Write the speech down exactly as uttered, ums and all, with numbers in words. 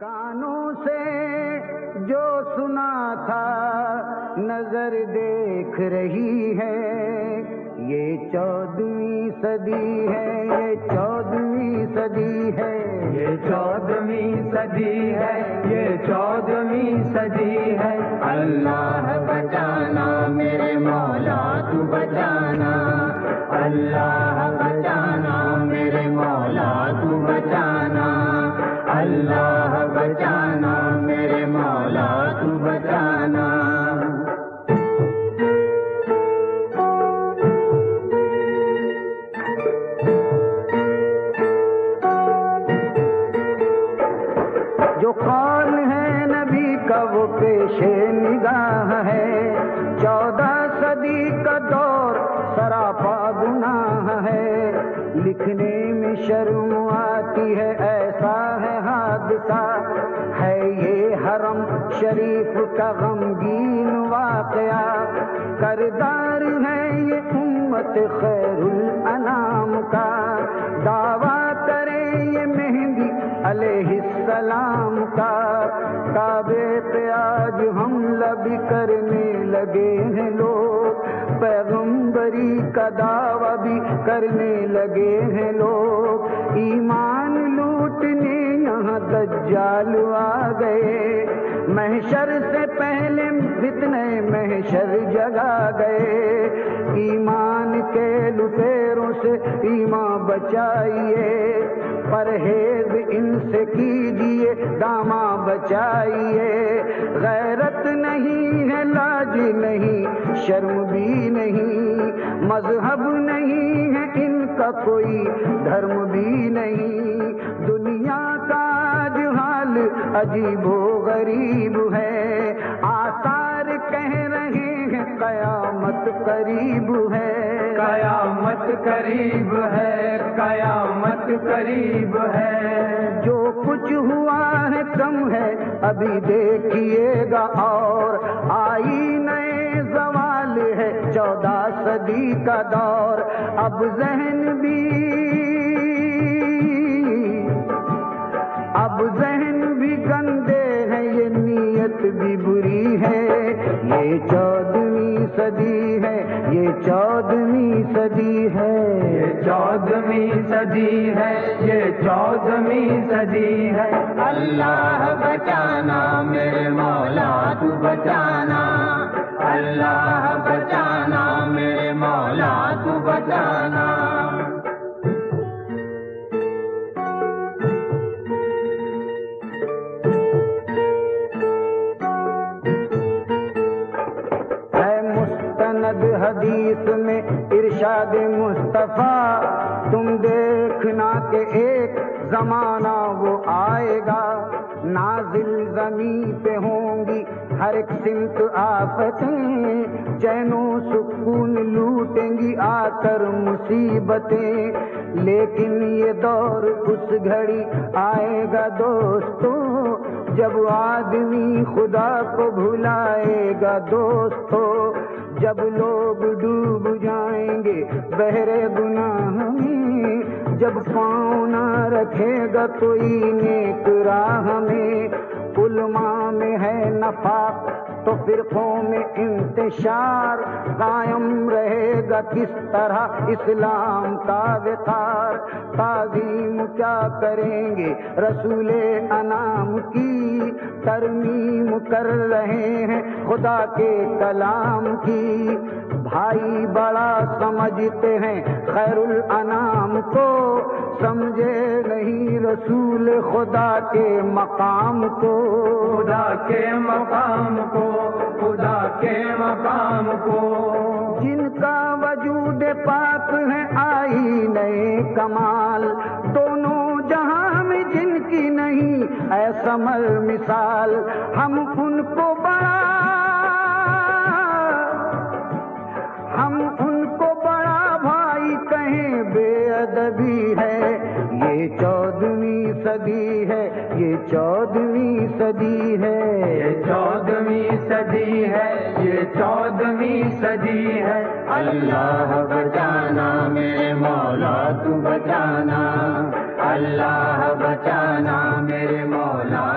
کانوں سے جو سنا تھا نظر دیکھ رہی ہے، یہ چودہویں صدی ہے، یہ چودہویں صدی ہے، یہ چودہویں صدی ہے، یہ چودہویں صدی ہے۔ اللہ بچانا میرے مولا تو بچانا، اللہ بچانا میرے مولا تو بچانا، اللہ بچانا میرے مولا تو بچانا۔ جو قول ہے نبی کا وہ پیش نگاہ ہے، چودہ صدی کا دور سراپا گناہ ہے، لکھنے میں شرم آتی ہے ایسا ہے حادثہ، ہے یہ حرم شریف کا غمگین واقعہ، کردار ہے یہ امت خیر الانام کا، دعویٰ کرے یہ مہدی علیہ السلام کا، کعبے پہ آج حملہ بھی کرنے لگے ہیں لوگ، پیغمبری کا دعویٰ بھی کرنے لگے ہیں لوگ، ایمان لوٹنے یہاں دجال آ گئے، محشر سے پہلے فتنے محشر جگا گئے، ایمان کے لٹیروں سے ایمان بچائیے، پرہیز ان سے کیجیے داماں بچائیے، غیرت نہیں ہے لاج نہیں شرم بھی نہیں، مذہب نہیں ہے ان کا کوئی دھرم بھی نہیں، دنیا کا آج حال عجیب و غریب ہے، آثار کہہ رہے ہیں قیامت قریب ہے، قیامت قریب ہے، قیامت قریب ہے، جو کچھ ہوا ہے کم ہے ابھی دیکھیے گا، اور آئی نئے زوال ہے چودہ صدی کا دور، اب ذہن بھی اب ذہن بھی گندے ہیں، یہ نیت بھی بری ہے، یہ چودہویں صدی ہے، یہ چودہویں صدی ہے، یہ چودہویں صدی ہے، یہ چودہویں صدی ہے۔ اللہ بچانا میرے مولا تو بچانا، اللہ بچانا میرے مولا تو بچانا۔ حدیث میں ارشاد مصطفیٰ تم دیکھنا کہ ایک زمانہ وہ آئے گا، نازل زمین پہ ہوں گی ہر ایک سمت آفتیں، چین و سکون لوٹیں گی آ کر مصیبتیں، لیکن یہ دور اس گھڑی آئے گا دوستو جب آدمی خدا کو بھلائے گا دوستو، جب لوگ ڈوب جائیں گے بحر گناہ میں، جب پاؤں نہ رکھے گا کوئی نیک راہ میں، علماء میں ہے نفاق تو فرقوں میں انتشار، قائم رہے گا کس طرح اسلام کا وقار، تعظیم کیا کریں گے رسول انام کی، ترمیم کر رہے ہیں خدا کے کلام کی، بھائی بڑا سمجھتے ہیں خیر الانام کو، سمجھے نہیں رسول خدا کے مقام کو، خدا کے مقام کو، خدا کے مقام کو، جن کا وجود پاک ہے آئی نئے کمال، دونوں جہاں میں جن کی نہیں ایسا مر مثال، ہم ان کو بڑا ہم ان کو بڑا بھائی کہیں بے ادبی ہے، یہ چودہویں صدی ہے، یہ چودہویں صدی ہے، یہ چودہویں صدی ہے، یہ چودہویں صدی ہے۔ اللہ بچانا میرے مولا تو بچانا، اللہ بچانا میرے مولا